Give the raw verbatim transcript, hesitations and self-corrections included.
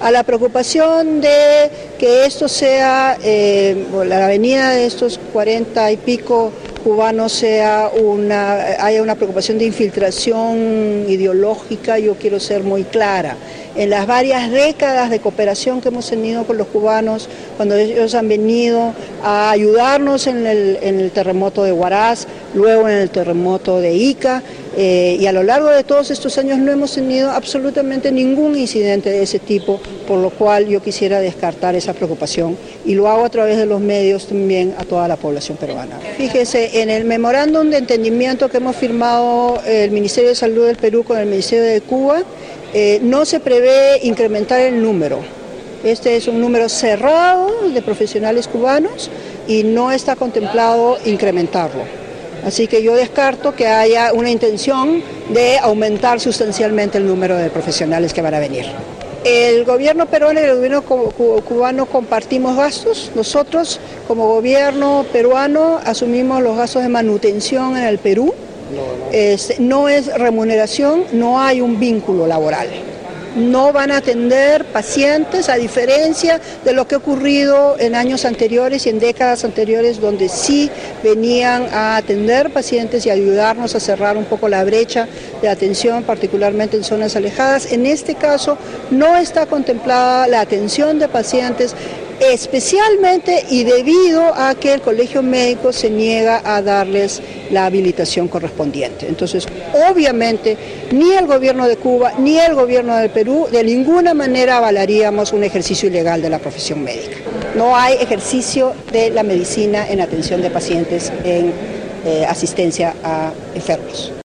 a la preocupación de que esto sea, eh, la venida de estos cuarenta y pico cubanos sea una, haya una preocupación de infiltración ideológica, yo quiero ser muy clara. En las varias décadas de cooperación que hemos tenido con los cubanos, cuando ellos han venido a ayudarnos en el, en el terremoto de Huaraz, luego en el terremoto de Ica, eh, y a lo largo de todos estos años no hemos tenido absolutamente ningún incidente de ese tipo, por lo cual yo quisiera descartar esa preocupación y lo hago a través de los medios también a toda la población peruana. Fíjese, en el memorándum de entendimiento que hemos firmado el Ministerio de Salud del Perú con el Ministerio de Cuba, Eh, no se prevé incrementar el número. Este es un número cerrado de profesionales cubanos y no está contemplado incrementarlo. Así que yo descarto que haya una intención de aumentar sustancialmente el número de profesionales que van a venir. El gobierno peruano y el gobierno cubano compartimos gastos. Nosotros, como gobierno peruano, asumimos los gastos de manutención en el Perú. Es, no es remuneración, no hay un vínculo laboral. No van a atender pacientes, a diferencia de lo que ha ocurrido en años anteriores y en décadas anteriores, donde sí venían a atender pacientes y ayudarnos a cerrar un poco la brecha de atención, particularmente en zonas alejadas. En este caso no está contemplada la atención de pacientes, especialmente y debido a que el Colegio Médico se niega a darles la habilitación correspondiente. Entonces, obviamente, ni el gobierno de Cuba ni el gobierno del Perú de ninguna manera avalaríamos un ejercicio ilegal de la profesión médica. No hay ejercicio de la medicina en atención de pacientes en eh, asistencia a enfermos.